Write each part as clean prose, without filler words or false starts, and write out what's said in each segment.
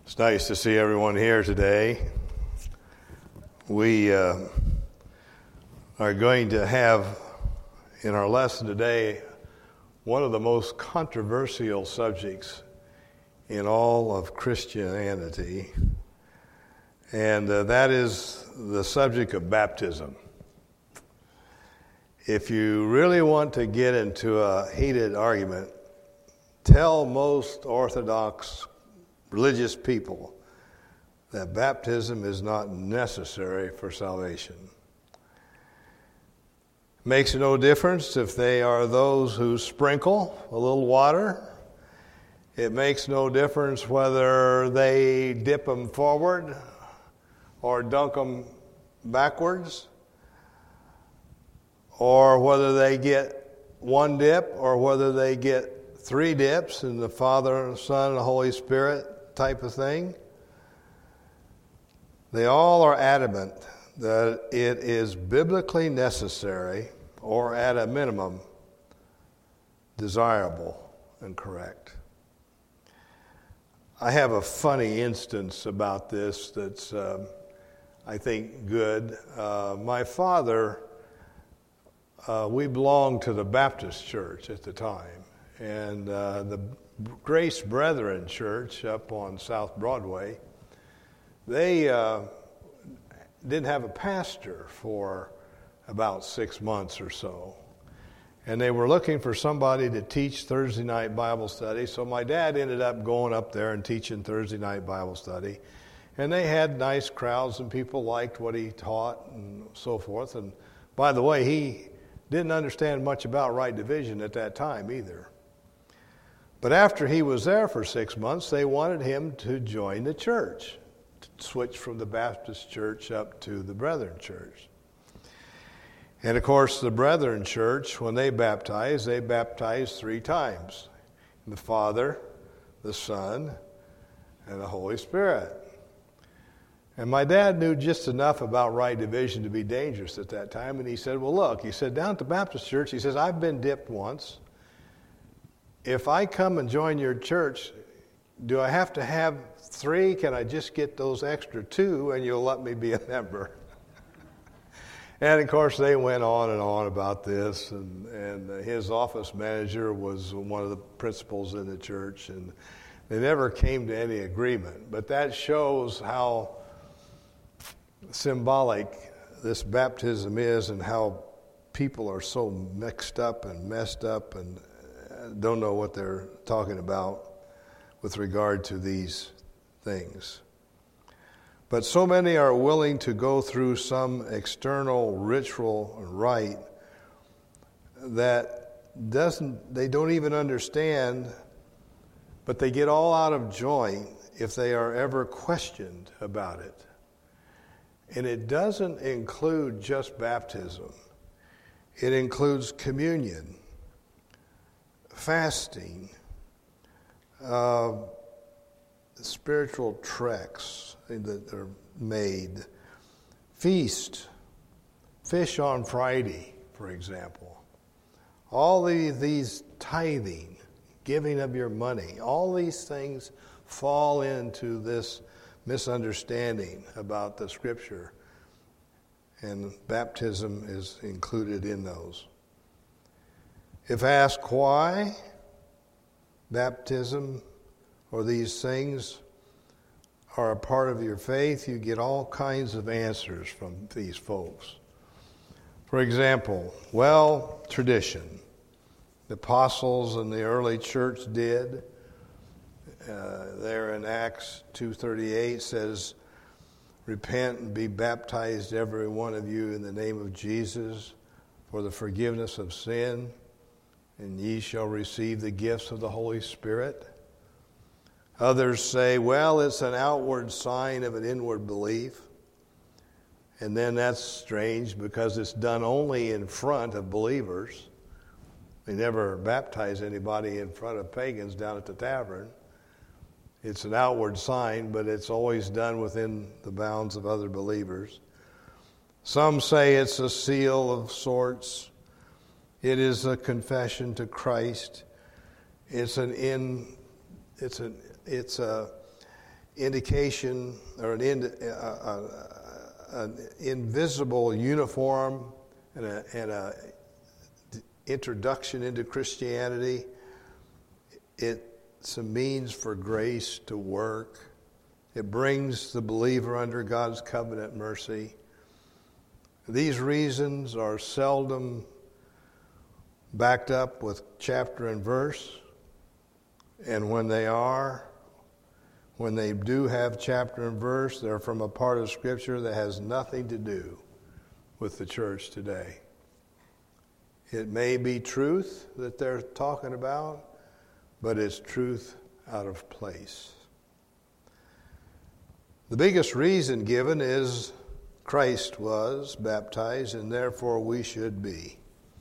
It's nice to see everyone here today. We are going to have in our lesson today one of the most controversial subjects in all of Christianity, and that is the subject of baptism. If you really want to get into a heated argument, tell most Orthodox religious people that baptism is not necessary for salvation. Makes no difference if they are those who sprinkle a little water. It makes no difference whether they dip them forward or dunk them backwards, or whether they get one dip or whether they get three dips in the Father, Son, and the Holy Spirit type of thing. They all are adamant that it is biblically necessary, or at a minimum, desirable and correct. I have a funny instance about this that's, I think, good. My father, we belonged to the Baptist church at the time, and the Grace Brethren Church up on South Broadway, they didn't have a pastor for about 6 months or so. And they were looking for somebody to teach Thursday night Bible study. So my dad ended up going up there and teaching Thursday night Bible study. And they had nice crowds and people liked what he taught and so forth. And by the way, he didn't understand much about right division at that time either. But after he was there for 6 months, they wanted him to join the church, to switch from the Baptist church up to the Brethren church. And of course, the Brethren church, when they baptized 3 times. The Father, the Son, and the Holy Spirit. And my dad knew just enough about right division to be dangerous at that time. And he said, well, look, he said, down at the Baptist church, he says, I've been dipped once. If I come and join your church, do I have to have 3? Can I just get those extra 2 and you'll let me be a member? And of course, they went on and on about this. And his office manager was one of the principals in the church. And they never came to any agreement. But that shows how symbolic this baptism is and how people are so mixed up and messed up and don't know what they're talking about with regard to these things. But so many are willing to go through some external ritual rite that they don't even understand, but they get all out of joint if they are ever questioned about it. And it doesn't include just baptism. It includes communion, fasting, spiritual treks that are made, feast, fish on Friday, for example. All these tithing, giving of your money, all these things fall into this misunderstanding about the Scripture, and baptism is included in those. If asked why baptism or these things are a part of your faith, you get all kinds of answers from these folks. For example, tradition. The apostles and the early church did. There in Acts 2:38 says, repent and be baptized every one of you in the name of Jesus for the forgiveness of sin, and ye shall receive the gifts of the Holy Spirit. Others say, it's an outward sign of an inward belief. And then that's strange because it's done only in front of believers. They never baptize anybody in front of pagans down at the tavern. It's an outward sign, but it's always done within the bounds of other believers. Some say it's a seal of sorts. It is a confession to Christ. It's indication or an invisible uniform and a introduction into Christianity. It's a means for grace to work. It brings the believer under God's covenant mercy. These reasons are seldom backed up with chapter and verse, and when they do have chapter and verse, they're from a part of Scripture that has nothing to do with the church today. It may be truth that they're talking about, but it's truth out of place. The biggest reason given is Christ was baptized, and therefore we should be.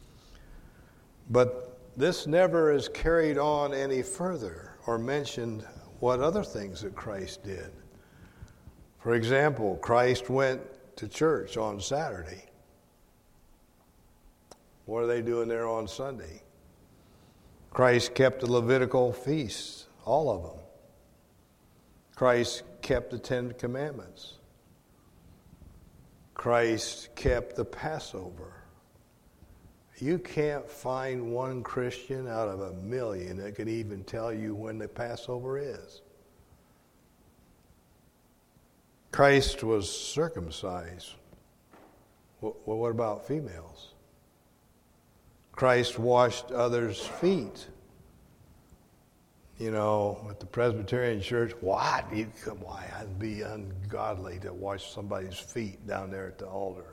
But this never is carried on any further or mentioned what other things that Christ did. For example, Christ went to church on Saturday. What are they doing there on Sunday? Christ kept the Levitical feasts, all of them. Christ kept the 10 Commandments. Christ kept the Passover. You can't find one Christian out of 1,000,000 that could even tell you when the Passover is. Christ was circumcised. Well, what about females? Christ washed others' feet. You know, at the Presbyterian Church, why? I'd be ungodly to wash somebody's feet down there at the altar.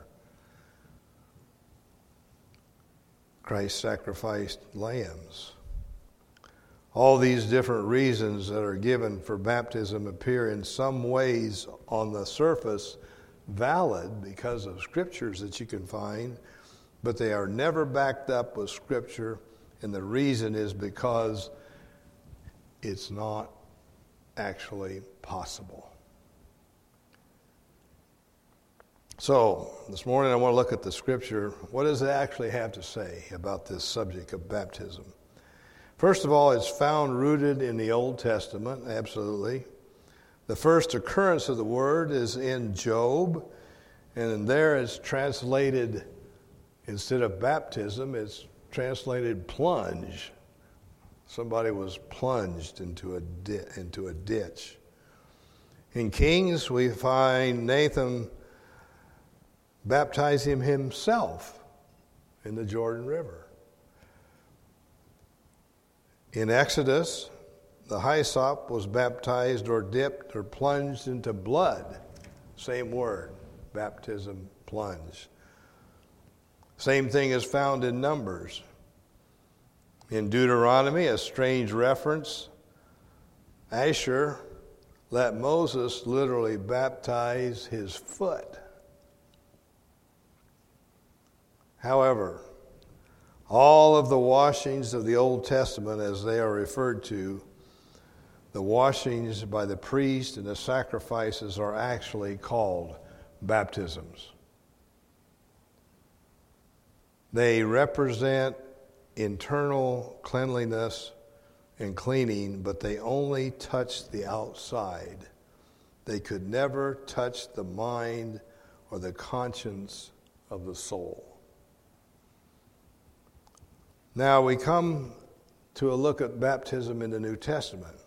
Christ sacrificed lambs. All these different reasons that are given for baptism appear in some ways on the surface valid because of scriptures that you can find, but they are never backed up with Scripture, and the reason is because it's not actually possible. So, this morning I want to look at the Scripture. What does it actually have to say about this subject of baptism? First of all, it's found rooted in the Old Testament, absolutely. The first occurrence of the word is in Job, and there it's translated, instead of baptism, it's translated plunge. Somebody was plunged into a ditch. In Kings, we find Nathan baptize him himself in the Jordan River. In Exodus, the hyssop was baptized or dipped or plunged into blood. Same word, baptism, plunge. Same thing is found in Numbers. In Deuteronomy, a strange reference, Asher let Moses literally baptize his foot. However, all of the washings of the Old Testament, as they are referred to, the washings by the priest and the sacrifices are actually called baptisms. They represent internal cleanliness and cleaning, but they only touch the outside. They could never touch the mind or the conscience of the soul. Now we come to a look at baptism in the New Testament.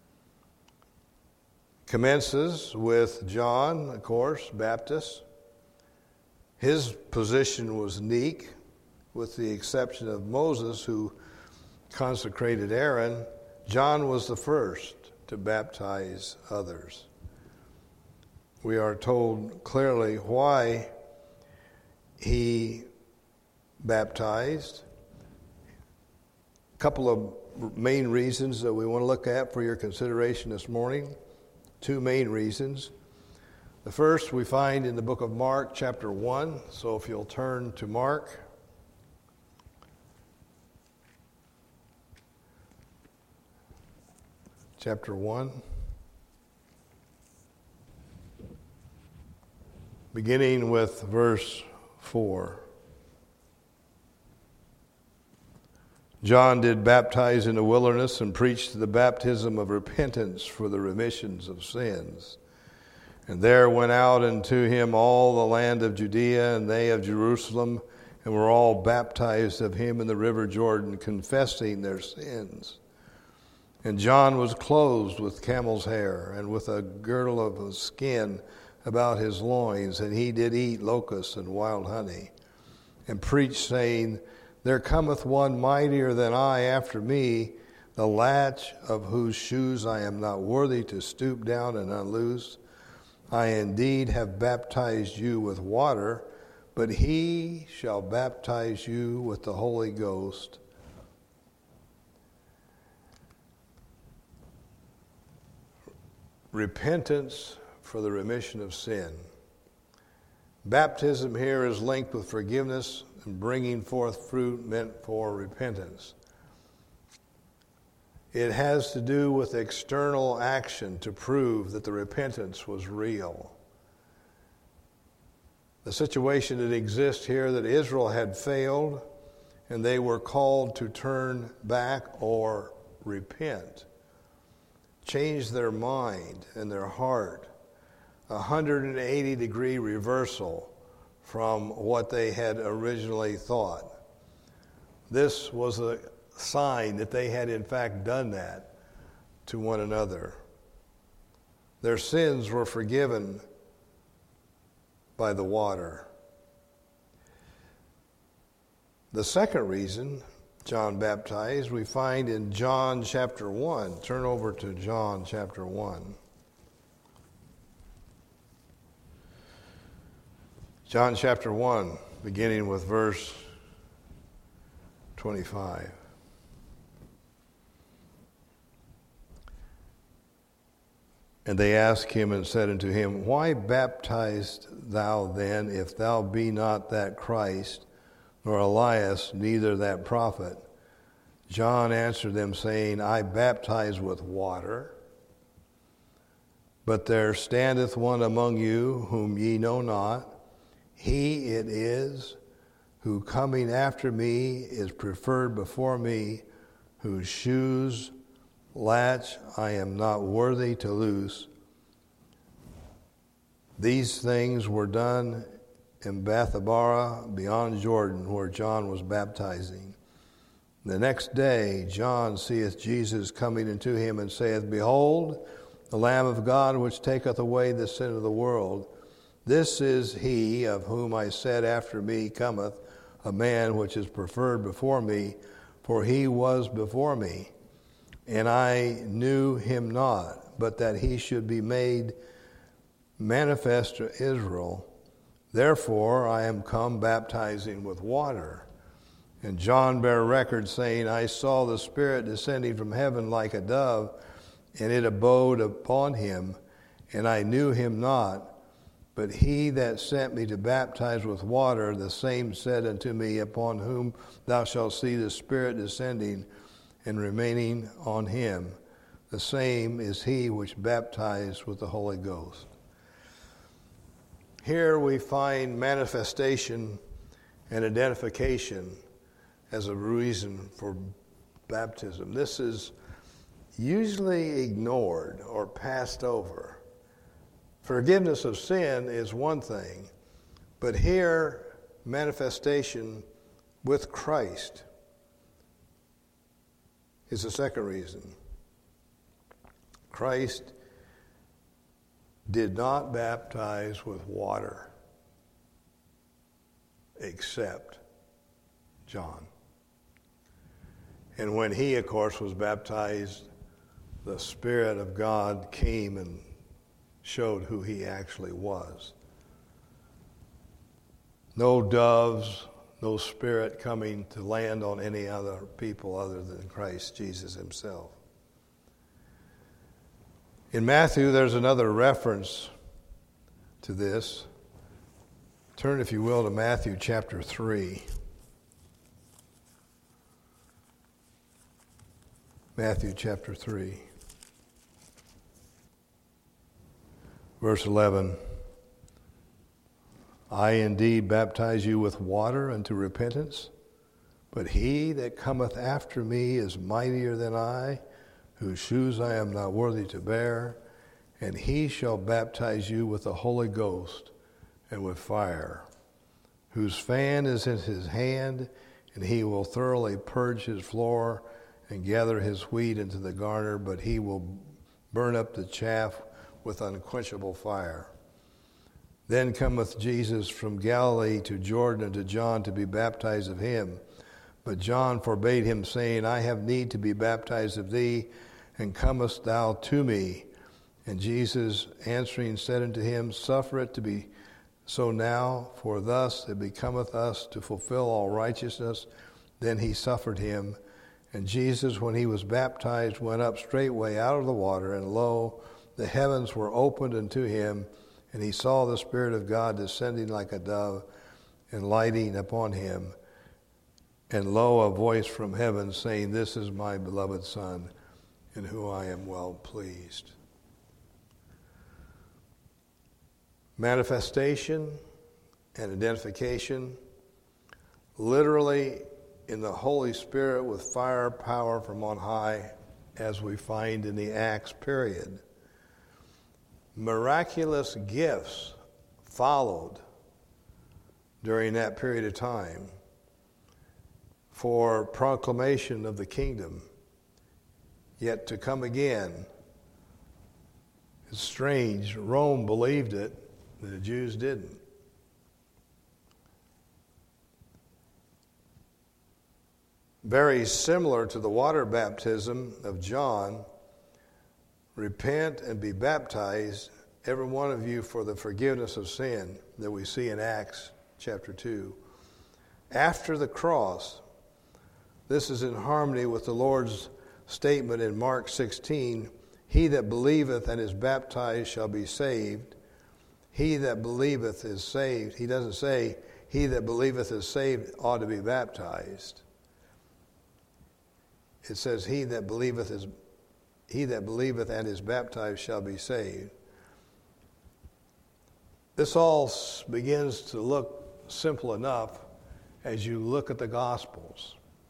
Commences with John, of course, Baptist. His position was unique, with the exception of Moses, who consecrated Aaron. John was the first to baptize others. We are told clearly why he baptized. A couple of main reasons that we want to look at for your consideration this morning. Two main reasons. The first we find in the book of Mark, chapter 1. So if you'll turn to Mark. Chapter 1. Beginning with verse 4. John did baptize in the wilderness and preached the baptism of repentance for the remissions of sins. And there went out unto him all the land of Judea and they of Jerusalem, and were all baptized of him in the river Jordan, confessing their sins. And John was clothed with camel's hair, and with a girdle of skin about his loins, and he did eat locusts and wild honey, and preached, saying, There cometh one mightier than I after me, the latch of whose shoes I am not worthy to stoop down and unloose. I indeed have baptized you with water, but he shall baptize you with the Holy Ghost. Repentance for the remission of sin. Baptism here is linked with forgiveness and bringing forth fruit meant for repentance. It has to do with external action to prove that the repentance was real. The situation that exists here, that Israel had failed and they were called to turn back or repent, change their mind and their heart, 180-degree reversal from what they had originally thought. This was a sign that they had in fact done that to one another. Their sins were forgiven by the water. The second reason John baptized we find in John chapter 1. Turn over to John chapter 1. John chapter 1, beginning with verse 25. And they asked him and said unto him, Why baptizest thou then, if thou be not that Christ, nor Elias, neither that prophet? John answered them, saying, I baptize with water, but there standeth one among you whom ye know not. He it is who coming after me is preferred before me, whose shoes latch I am not worthy to loose. These things were done in Bethabara beyond Jordan, where John was baptizing. The next day John seeth Jesus coming unto him, and saith, Behold, the Lamb of God, which taketh away the sin of the world. This is he of whom I said, After me cometh a man which is preferred before me, for he was before me. And I knew him not, but that he should be made manifest to Israel. Therefore I am come baptizing with water. And John bare record, saying, I saw the Spirit descending from heaven like a dove, and it abode upon him, and I knew him not. But he that sent me to baptize with water, the same said unto me, Upon whom thou shalt see the Spirit descending and remaining on him, the same is he which baptized with the Holy Ghost. Here we find manifestation and identification as a reason for baptism. This is usually ignored or passed over. Forgiveness of sin is one thing, but here, manifestation with Christ is the second reason. Christ did not baptize with water except John. And when he, of course, was baptized, the Spirit of God came and showed who he actually was. No doves, no Spirit coming to land on any other people other than Christ Jesus himself. In Matthew, there's another reference to this. Turn, if you will, to Matthew chapter 3. Matthew chapter 3. Verse 11. I indeed baptize you with water unto repentance, But he that cometh after me is mightier than I, whose shoes I am not worthy to bear, and he shall baptize you with the Holy Ghost and with fire, whose fan is in his hand, and he will thoroughly purge his floor and gather his wheat into the garner, but he will burn up the chaff with unquenchable fire. Then cometh Jesus from Galilee to Jordan unto John to be baptized of him. But John forbade him, saying, I have need to be baptized of thee, and comest thou to me? And Jesus answering said unto him, Suffer it to be so now, for thus it becometh us to fulfill all righteousness. Then he suffered him. And Jesus, when he was baptized, went up straightway out of the water, and lo, the heavens were opened unto him, and he saw the Spirit of God descending like a dove and lighting upon him. And lo, a voice from heaven saying, This is my beloved Son, in whom I am well pleased. Manifestation and identification, literally in the Holy Spirit with fire, power from on high, as we find in the Acts period. Miraculous gifts followed during that period of time for proclamation of the kingdom, yet to come again. It's strange. Rome believed it, the Jews didn't. Very similar to the water baptism of John, repent and be baptized, every one of you, for the forgiveness of sin that we see in Acts chapter 2. After the cross, this is in harmony with the Lord's statement in Mark 16, He that believeth and is baptized shall be saved. He that believeth is saved. He doesn't say, he that believeth is saved ought to be baptized. It says, he that believeth and is baptized shall be saved. This all begins to look simple enough as you look at the Gospels.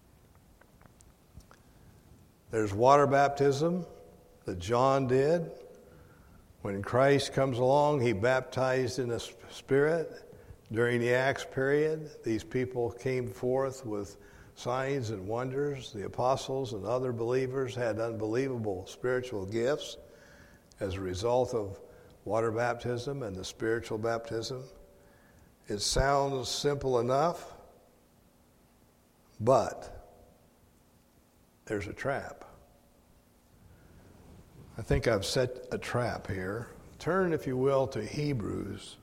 There's water baptism that John did. When Christ comes along, he baptized in the Spirit. During the Acts period, these people came forth with signs and wonders. The apostles and other believers had unbelievable spiritual gifts as a result of water baptism and the spiritual baptism. It sounds simple enough, but there's a trap. I think I've set a trap here. Turn, if you will, to Hebrews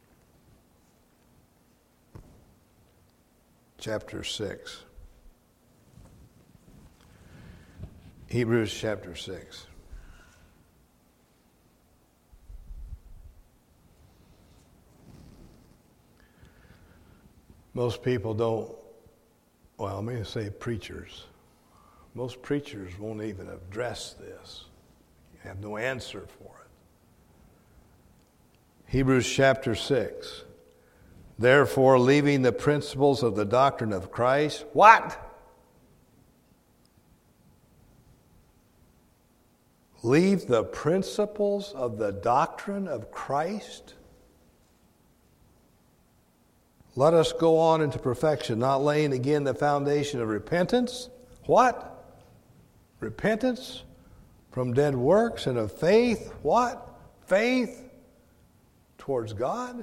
chapter 6. Hebrews chapter 6. Most people don't, well, I'm going to say preachers. Most preachers won't even address this. You have no answer for it. Hebrews chapter 6. Therefore, leaving the principles of the doctrine of Christ, what? Leave the principles of the doctrine of Christ? Let us go on into perfection, not laying again the foundation of repentance. What? Repentance from dead works and of faith. What? Faith towards God.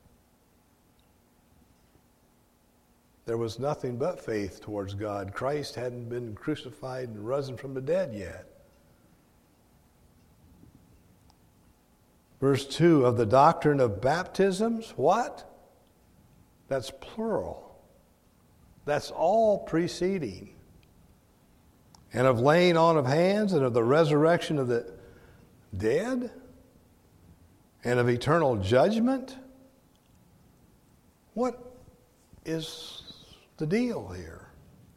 There was nothing but faith towards God. Christ hadn't been crucified and risen from the dead yet. Verse 2, of the doctrine of baptisms, what? That's plural. That's all preceding. And of laying on of hands, and of the resurrection of the dead, and of eternal judgment. What is the deal here?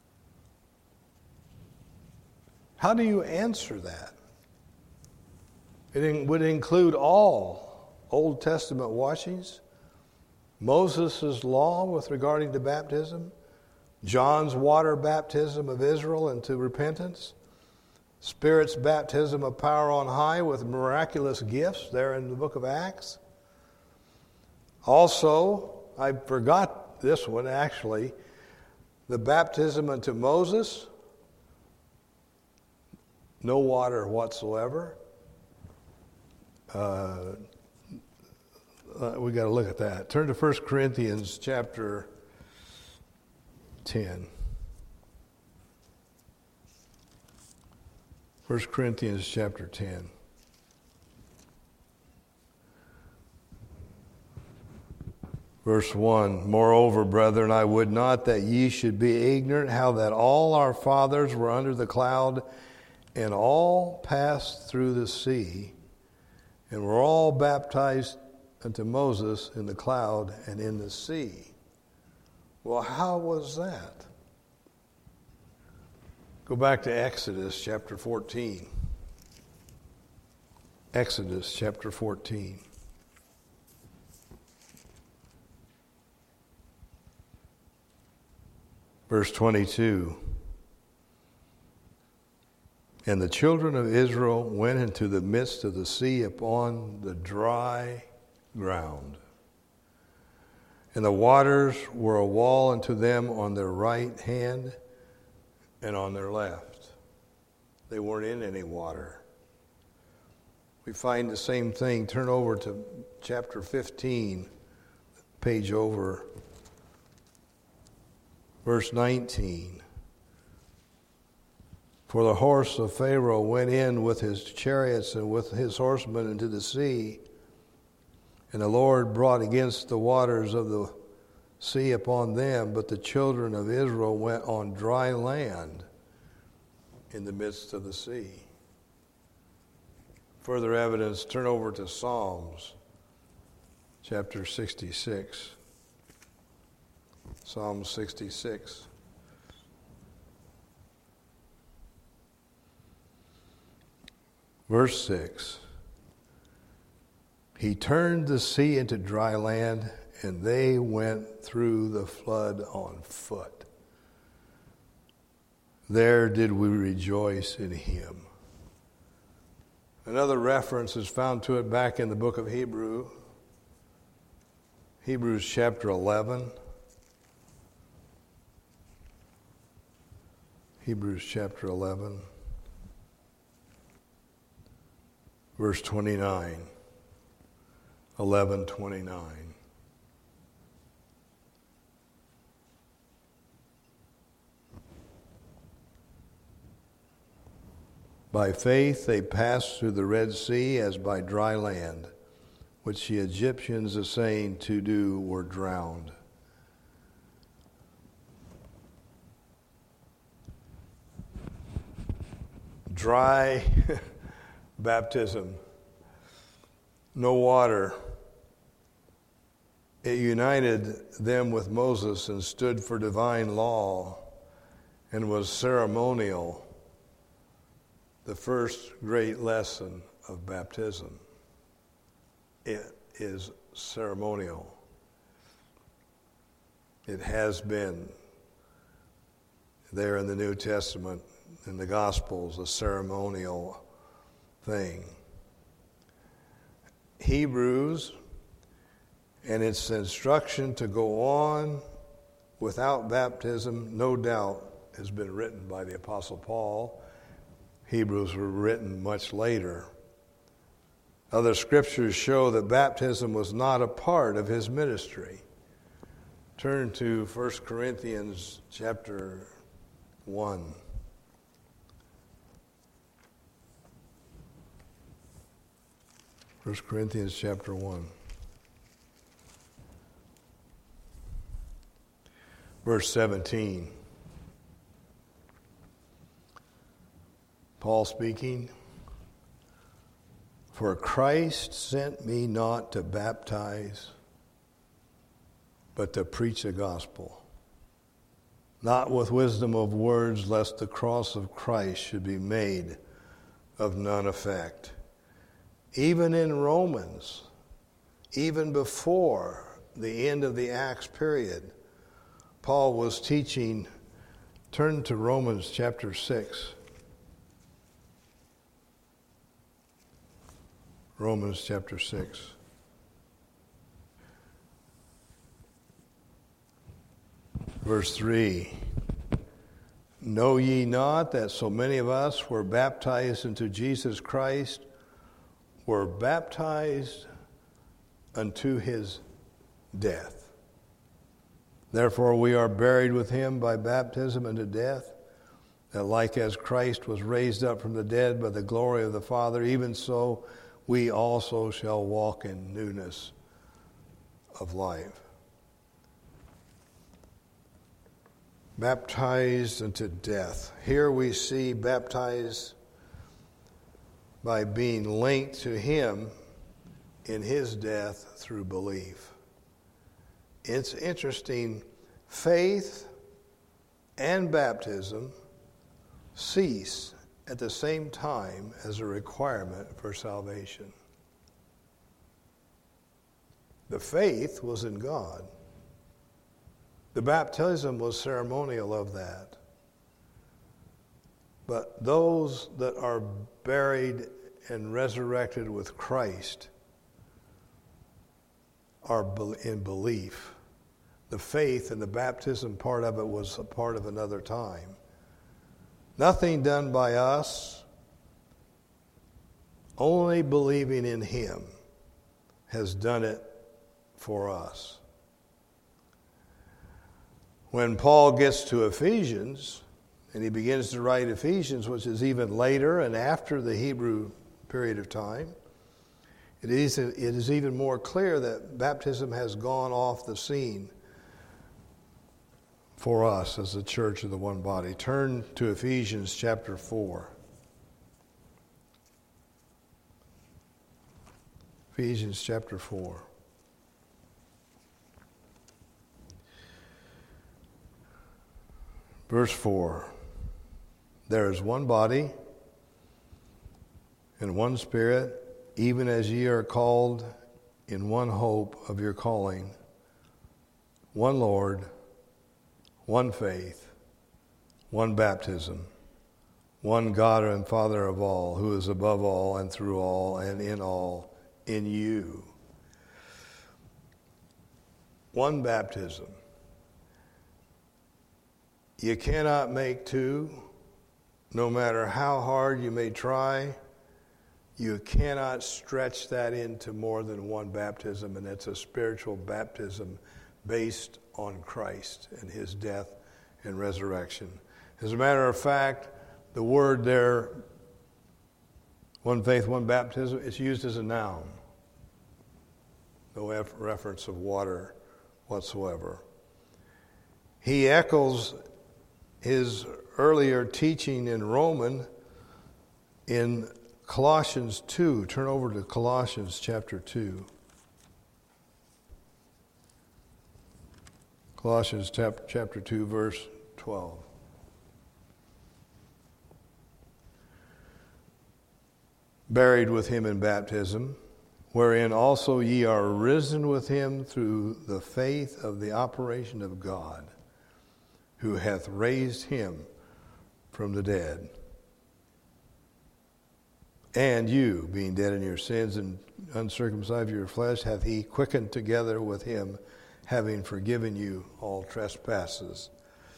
How do you answer that? It would include all Old Testament washings, Moses' law with regarding to baptism, John's water baptism of Israel into repentance, Spirit's baptism of power on high with miraculous gifts there in the book of Acts. Also, I forgot this one actually, the baptism unto Moses, no water whatsoever. We got to look at that. Turn to 1 Corinthians chapter 10. 1 Corinthians chapter 10. Verse 1, moreover, brethren, I would not that ye should be ignorant how that all our fathers were under the cloud, and all passed through the sea, and were all baptized unto Moses in the cloud and in the sea. Well, how was that? Go back to Exodus chapter 14. Exodus chapter 14. Verse 22. And the children of Israel went into the midst of the sea upon the dry ground. And the waters were a wall unto them on their right hand and on their left. They weren't in any water. We find the same thing. Turn over to chapter 15, page over, verse 19. For the horse of Pharaoh went in with his chariots and with his horsemen into the sea, and the Lord brought against the waters of the sea upon them, but the children of Israel went on dry land in the midst of the sea. Further evidence, turn over to Psalms chapter 66. Psalm 66. Verse 6. He turned the sea into dry land, and they went through the flood on foot. There did we rejoice in him. Another reference is found to it back in the book of Hebrews chapter 11. Hebrews chapter 11, verse 29. 11:29. By faith they passed through the Red Sea as by dry land, which the Egyptians essaying to do were drowned. Dry baptism, no water. It united them with Moses and stood for divine law and was ceremonial, the first great lesson of baptism. It is ceremonial. It has been there in the New Testament, in the Gospels, a ceremonial thing. Hebrews and its instruction to go on without baptism, no doubt, has been written by the Apostle Paul. Hebrews were written much later. Other scriptures show that baptism was not a part of his ministry. Turn to 1 Corinthians chapter 1. 1 Corinthians chapter 1. Verse 17. Paul speaking, for Christ sent me not to baptize, but to preach the gospel, not with wisdom of words, lest the cross of Christ should be made of none effect. Even in Romans, even before the end of the Acts period, Paul was teaching, turn to Romans chapter 6. Romans chapter 6. Verse 3. Know ye not that so many of us were baptized into Jesus Christ, were baptized unto his death? Therefore we are buried with him by baptism unto death, that like as Christ was raised up from the dead by the glory of the Father, even so we also shall walk in newness of life. Baptized unto death. Here we see baptized by being linked to him in his death through belief. It's interesting, faith and baptism cease at the same time as a requirement for salvation. The faith was in God. The baptism was ceremonial of that. But those that are buried and resurrected with Christ are in belief. The faith and the baptism part of it was a part of another time. Nothing done by us, only believing in him has done it for us. When Paul gets to Ephesians, and he begins to write Ephesians, which is even later and after the Hebrew period of time, it is even more clear that baptism has gone off the scene for us as the church of the one body. Turn to Ephesians chapter 4. Ephesians chapter 4. Verse 4. There is one body and one Spirit, even as ye are called in one hope of your calling, one Lord, one faith, one baptism, one God and Father of all, who is above all and through all and in all, in you. One baptism. You cannot make two, no matter how hard you may try. You cannot stretch that into more than one baptism, and it's a spiritual baptism based on Christ and his death and resurrection. As a matter of fact, the word there, one faith, one baptism, it's used as a noun. No reference of water whatsoever. He echoes his earlier teaching in Romans in Colossians 2. Turn over to Colossians chapter 2. Colossians chapter 2, verse 12. Buried with him in baptism, wherein also ye are risen with him through the faith of the operation of God, who hath raised him from the dead. And you, being dead in your sins and uncircumcised of your flesh, hath he quickened together with him, having forgiven you all trespasses.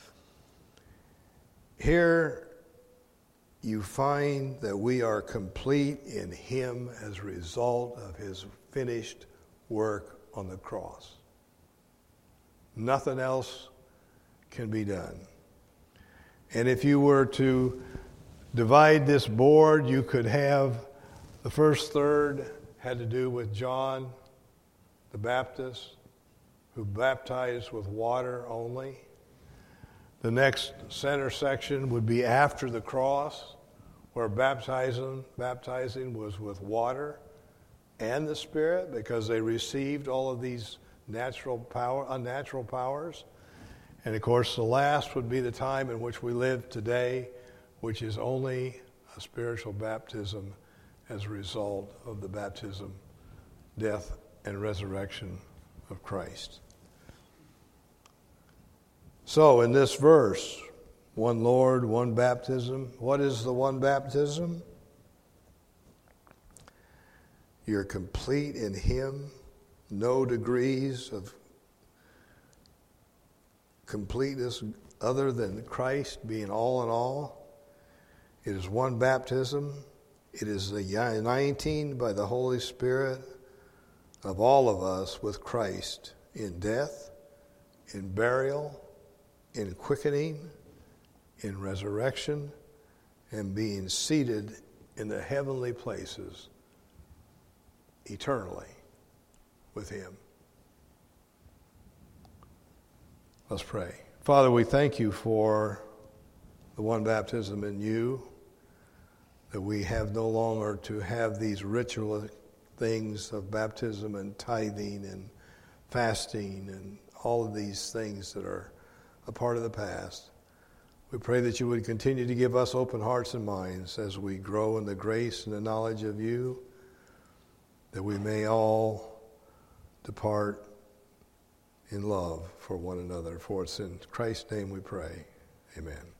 Here you find that we are complete in him as a result of his finished work on the cross. Nothing else can be done. And if you were to divide this board, you could have the first third had to do with John the Baptist, who baptized with water only. The next center section would be after the cross, where baptizing was with water and the Spirit, because they received all of these unnatural powers. And of course, the last would be the time in which we live today, which is only a spiritual baptism as a result of the baptism, death, and resurrection of Christ. So in this verse, one Lord, one baptism. What is the one baptism? You're complete in Him. No degrees of completeness other than Christ being all in all. It is one baptism. It is the uniting by the Holy Spirit of all of us with Christ in death, in burial, in quickening, in resurrection, and being seated in the heavenly places eternally with Him. Let's pray. Father, we thank You for the one baptism in You, that we have no longer to have these ritual things of baptism and tithing and fasting and all of these things that are a part of the past. We pray that You would continue to give us open hearts and minds as we grow in the grace and the knowledge of You, that we may all depart in love for one another. For it's in Christ's name we pray. Amen.